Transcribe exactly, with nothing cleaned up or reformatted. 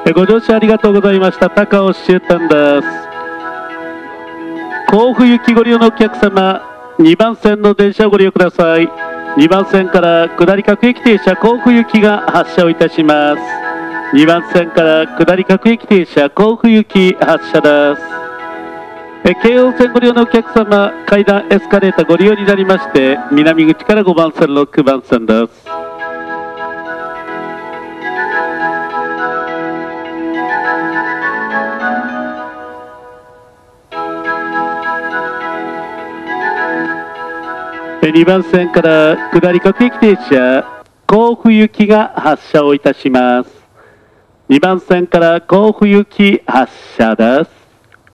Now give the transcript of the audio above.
ご乗車ありがとうございました。高尾終点です。甲府行きご利用のお客様、にばん線の電車をご利用ください。にばん線から下り各駅停車甲府行きが発車をいたします。にばん線から下り各駅停車甲府行き発車です。え京王線ご利用のお客様、階段エスカレーターご利用になりまして、南口からごばん線ろくばん線です。にばん線から下り各駅停車甲府行きが発車をいたします。にばん線から甲府行き発車です。